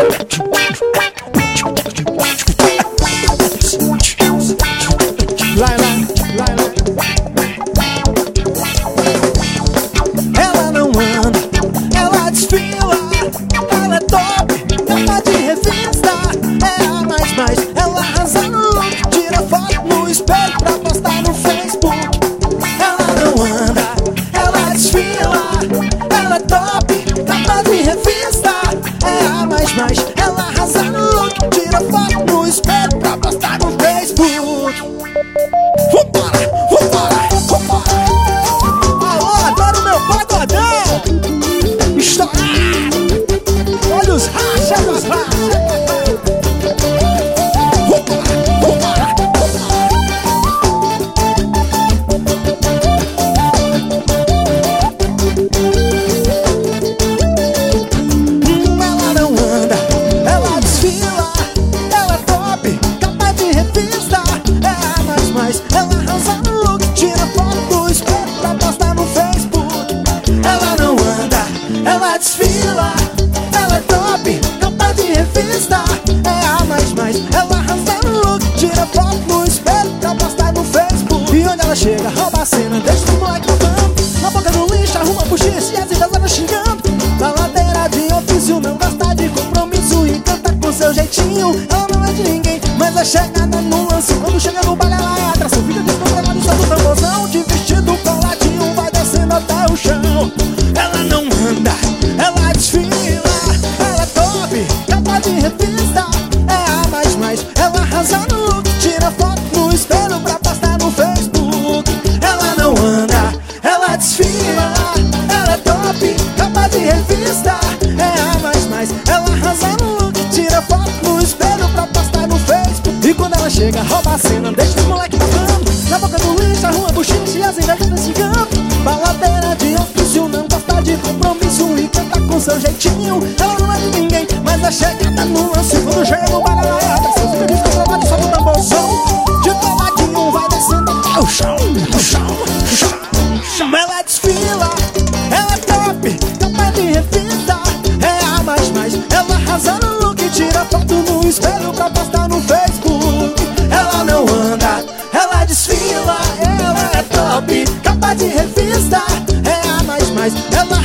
Ela não anda, ela desfila. Ela é top, capa de revista. É a mais, ela arrasa no look. Tira foto no espelho pra postar no Facebook. Ela não anda, ela desfila. Ela é top, capa de revista. É a mais, ela arrasa no look. Tira foto no espelho pra postar no Facebook. Vambora, vambora, vambora. Alô, adoro meu pagodão. Estourado. Olha os rachas, os rachas. Vambora, vambora. Ela não anda, ela desfila. Ela é top, capa de revista. É a mais, ela arrasa no look. Tira foto do espelho pra postar no Facebook. Ela não anda, ela desfila. Ela é top, capa de revista. É a mais, ela arrasa no look. Tira foto no espelho pra postar no Facebook. E onde ela chega, rouba a cena, deixa o moleque tocando. Na boca do lixo, arruma buchiche e as idosas xingando. Na ladeira de ofício, não gosta de compromisso e canta com seu jeitinho. Ela não é de ninguém, mas é chegada no lance. Quando chega no baile, ela é atração. Fica descontrolada, só do tamborzão. De vestido coladinho, vai descendo até o chão. Ela não anda, ela desfila. Ela é top, capa de revista. É a mais, ela arrasa no look. Tira foto no espelho pra postar no Facebook. Ela não anda, ela desfila. Ela é top, capa de revista. É a mais, ela arrasa no look. Tira foto no espelho pra postar no Facebook. E quando ela chega, rouba a cena, deixa os moleque tocando. Na boca do lixo, arruma buchiche e as invejas xingando. Baladeira de ofício, não gosta de compromisso e canta com seu jeitinho. Ela não é de ninguém, mas é chegada no lance. Quando chega no baile, ela é atração. Fica descontrolada, só do tamborzão. De coladinho, vai descendo até o chão. O chão, o chão, o chão. Ela desfila, ela é top, capa de revista. É a mais, ela arrasa no look. Tira foto no espelho pra postar no Facebook. Ela não anda, ela desfila. Ela é top, capa de revista. É a mais, ela